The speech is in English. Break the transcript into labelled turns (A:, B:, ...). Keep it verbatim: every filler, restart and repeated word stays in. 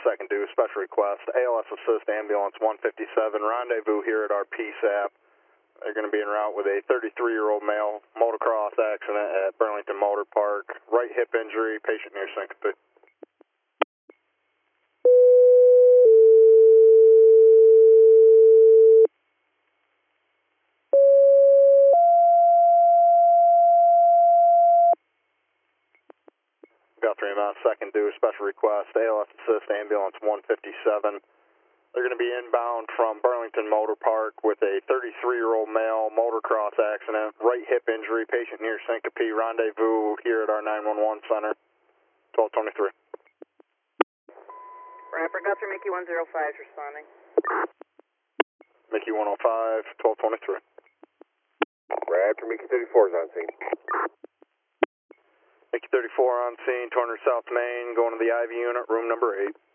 A: second due, special request, A L S assist ambulance one fifty-seven, rendezvous here at our P S A P. They're going to be en route with a thirty-three-year-old male, motocross accident at Burlington Motor Park, right hip injury, patient near syncope. Got three miles, second due, special request, A L S assist ambulance one fifty-seven. They're going to be inbound from Burlington Motor Park with a thirty-three-year-old male, motocross accident, right hip injury, patient near syncope, rendezvous here at our nine one one center, twelve twenty-three.
B: Rapper Guthrie, Mickey one zero five is responding.
A: Mickey one oh five, twelve twenty-three.
C: Raptor, Mickey thirty-four is on scene.
A: Mickey thirty-four on scene, two hundred South Main, going to the I V unit, room number eight.